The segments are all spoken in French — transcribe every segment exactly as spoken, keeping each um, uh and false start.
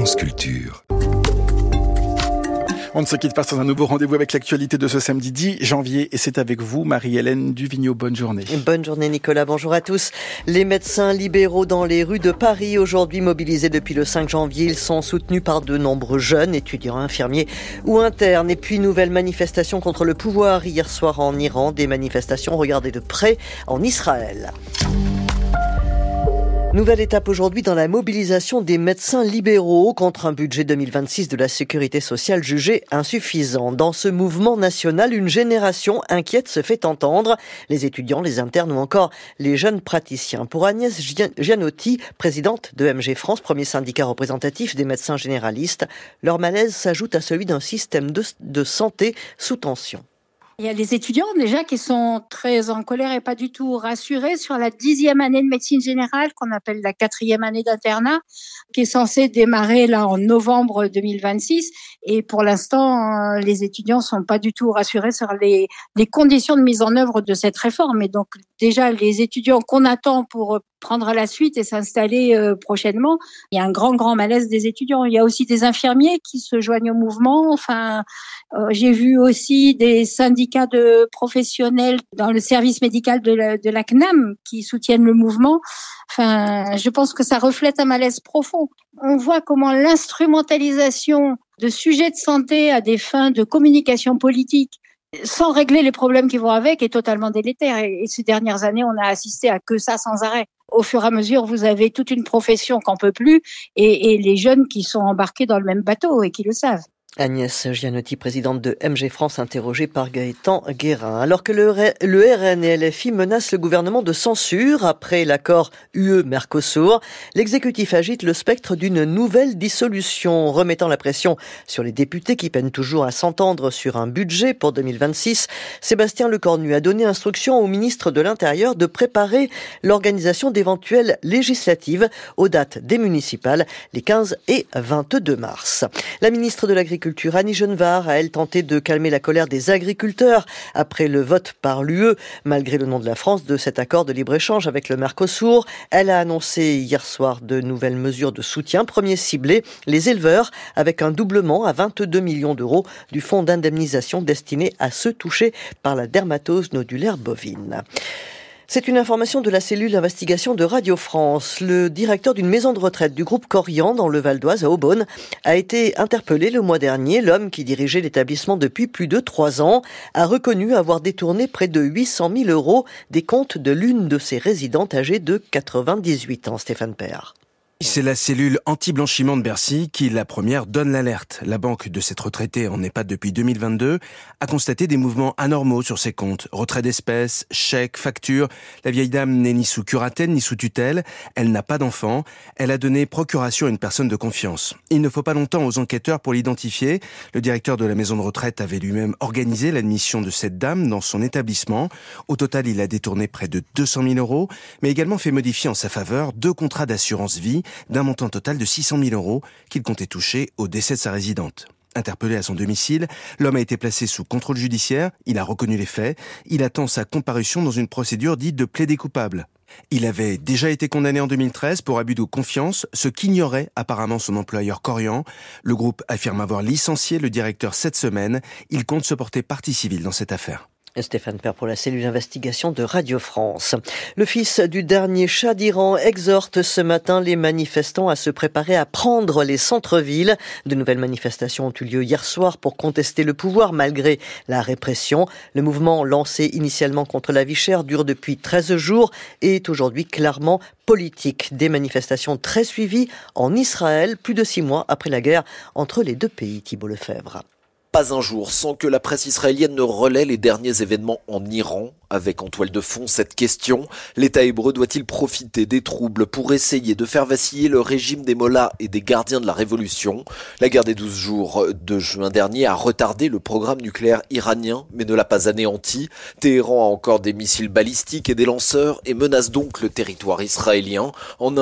France Culture. On ne se quitte pas sans un nouveau rendez-vous avec l'actualité de ce samedi dix janvier et c'est avec vous, Marie-Hélène Duvigneau. Bonne journée. Bonne journée Nicolas, bonjour à tous. Les médecins libéraux dans les rues de Paris, aujourd'hui mobilisés depuis le cinq janvier, ils sont soutenus par de nombreux jeunes, étudiants, infirmiers ou internes. Et puis nouvelle manifestation contre le pouvoir hier soir en Iran, des manifestations regardées de près en Israël. Nouvelle étape aujourd'hui dans la mobilisation des médecins libéraux contre un budget deux mille vingt-six de la sécurité sociale jugé insuffisant. Dans ce mouvement national, une génération inquiète se fait entendre. Les étudiants, les internes ou encore les jeunes praticiens. Pour Agnès Gianotti, présidente de M G France, premier syndicat représentatif des médecins généralistes, leur malaise s'ajoute à celui d'un système de, de santé sous tension. Il y a les étudiants déjà qui sont très en colère et pas du tout rassurés sur la dixième année de médecine générale qu'on appelle la quatrième année d'internat qui est censée démarrer là en novembre deux mille vingt-six et pour l'instant les étudiants sont pas du tout rassurés sur les, les conditions de mise en œuvre de cette réforme et donc déjà les étudiants qu'on attend pour prendre la suite et s'installer euh, prochainement. Il y a un grand, grand malaise des étudiants. Il y a aussi des infirmiers qui se joignent au mouvement. Enfin, euh, j'ai vu aussi des syndicats de professionnels dans le service médical de la, de la C N A M qui soutiennent le mouvement. Enfin, je pense que ça reflète un malaise profond. On voit comment l'instrumentalisation de sujets de santé à des fins de communication politique sans régler les problèmes qui vont avec, est totalement délétère. Et ces dernières années, on a assisté à que ça sans arrêt. Au fur et à mesure, vous avez toute une profession qu'on peut plus et, et les jeunes qui sont embarqués dans le même bateau et qui le savent. Agnès Gianotti, présidente de M G France, interrogée par Gaëtan Guérin. Alors que le, le R N et L F I menacent le gouvernement de censure après l'accord U E-Mercosur, l'exécutif agite le spectre d'une nouvelle dissolution, remettant la pression sur les députés qui peinent toujours à s'entendre sur un budget pour deux mille vingt-six. Sébastien Lecornu a donné instruction au ministre de l'Intérieur de préparer l'organisation d'éventuelles législatives aux dates des municipales, les quinze et vingt-deux mars. La ministre de l'Agriculture Annie Genevard a, elle, tenté de calmer la colère des agriculteurs après le vote par l'U E, malgré le nom de la France, de cet accord de libre-échange avec le Mercosur. Elle a annoncé hier soir de nouvelles mesures de soutien. Premier ciblé, les éleveurs, avec un doublement à vingt-deux millions d'euros du fonds d'indemnisation destiné à ceux touchés par la dermatose nodulaire bovine. C'est une information de la cellule d'investigation de Radio France. Le directeur d'une maison de retraite du groupe Corian dans le Val d'Oise à Aubonne a été interpellé le mois dernier. L'homme qui dirigeait l'établissement depuis plus de trois ans a reconnu avoir détourné près de huit cent mille euros des comptes de l'une de ses résidentes âgée de quatre-vingt-dix-huit ans. Stéphane Père. C'est la cellule anti-blanchiment de Bercy qui, la première, donne l'alerte. La banque de cette retraitée en EHPAD depuis deux mille vingt-deux a constaté des mouvements anormaux sur ses comptes. Retrait d'espèces, chèques, factures. La vieille dame n'est ni sous curatelle ni sous tutelle. Elle n'a pas d'enfant. Elle a donné procuration à une personne de confiance. Il ne faut pas longtemps aux enquêteurs pour l'identifier. Le directeur de la maison de retraite avait lui-même organisé l'admission de cette dame dans son établissement. Au total, il a détourné près de deux cent mille euros, mais également fait modifier en sa faveur deux contrats d'assurance vie d'un montant total de six cent mille euros qu'il comptait toucher au décès de sa résidente. Interpellé à son domicile, l'homme a été placé sous contrôle judiciaire, il a reconnu les faits, il attend sa comparution dans une procédure dite de plaidé coupable. Il avait déjà été condamné en deux mille treize pour abus de confiance, ce qu'ignorait apparemment son employeur Corian. Le groupe affirme avoir licencié le directeur cette semaine, il compte se porter partie civile dans cette affaire. Stéphane Père pour la cellule d'investigation de Radio France. Le fils du dernier Shah d'Iran exhorte ce matin les manifestants à se préparer à prendre les centres-villes. De nouvelles manifestations ont eu lieu hier soir pour contester le pouvoir malgré la répression. Le mouvement lancé initialement contre la vie chère dure depuis treize jours et est aujourd'hui clairement politique. Des manifestations très suivies en Israël, plus de six mois après la guerre entre les deux pays. Thibault Lefebvre. Pas un jour sans que la presse israélienne ne relaie les derniers événements en Iran. Avec en toile de fond cette question, l'État hébreu doit-il profiter des troubles pour essayer de faire vaciller le régime des mollahs et des gardiens de la révolution? La guerre des douze jours de juin dernier a retardé le programme nucléaire iranien, mais ne l'a pas anéanti. Téhéran a encore des missiles balistiques et des lanceurs et menace donc le territoire israélien. En un mot,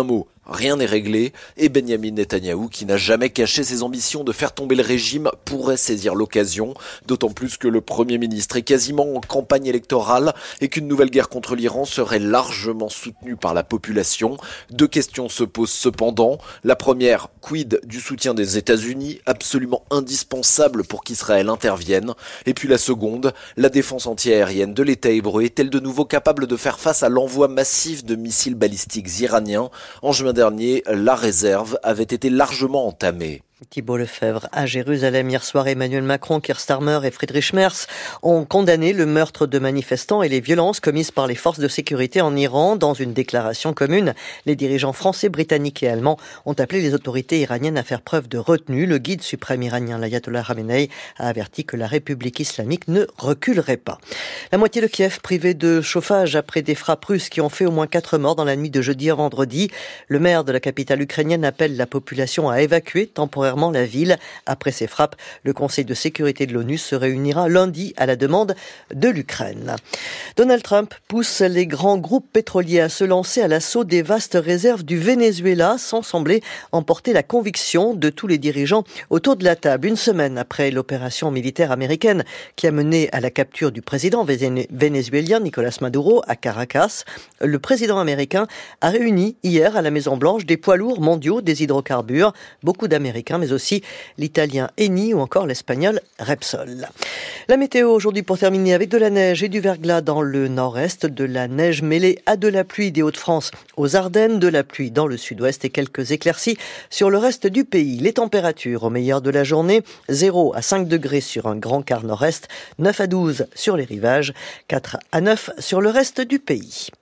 rien n'est réglé et Benyamin Netanyahou, qui n'a jamais caché ses ambitions de faire tomber le régime, pourrait saisir l'occasion, d'autant plus que le Premier ministre est quasiment en campagne électorale et qu'une nouvelle guerre contre l'Iran serait largement soutenue par la population. Deux questions se posent cependant. La première, quid du soutien des États-Unis, absolument indispensable pour qu'Israël intervienne. Et puis la seconde, la défense antiaérienne de l'État hébreu est-elle de nouveau capable de faire face à l'envoi massif de missiles balistiques iraniens? En juin dernier, la réserve avait été largement entamée. Thibault Lefebvre à Jérusalem. Hier soir, Emmanuel Macron, Keir Starmer et Friedrich Merz ont condamné le meurtre de manifestants et les violences commises par les forces de sécurité en Iran. Dans une déclaration commune, les dirigeants français, britanniques et allemands ont appelé les autorités iraniennes à faire preuve de retenue. Le guide suprême iranien, l'ayatollah Khamenei, a averti que la République islamique ne reculerait pas. La moitié de Kiev privée de chauffage après des frappes russes qui ont fait au moins quatre morts dans la nuit de jeudi à vendredi. Le maire de la capitale ukrainienne appelle la population à évacuer temporairement la ville. Après ces frappes, le Conseil de sécurité de l'ONU se réunira lundi à la demande de l'Ukraine. Donald Trump pousse les grands groupes pétroliers à se lancer à l'assaut des vastes réserves du Venezuela sans sembler emporter la conviction de tous les dirigeants autour de la table. Une semaine après l'opération militaire américaine qui a mené à la capture du président vénézuélien Nicolas Maduro à Caracas, le président américain a réuni hier à la Maison-Blanche des poids lourds mondiaux des hydrocarbures, beaucoup d'Américains, mais aussi l'italien Eni ou encore l'espagnol Repsol. La météo aujourd'hui pour terminer avec de la neige et du verglas dans le nord-est, de la neige mêlée à de la pluie des Hauts-de-France aux Ardennes, de la pluie dans le sud-ouest et quelques éclaircies sur le reste du pays. Les températures au meilleur de la journée, zéro à cinq degrés sur un grand quart nord-est, neuf à douze sur les rivages, quatre à neuf sur le reste du pays.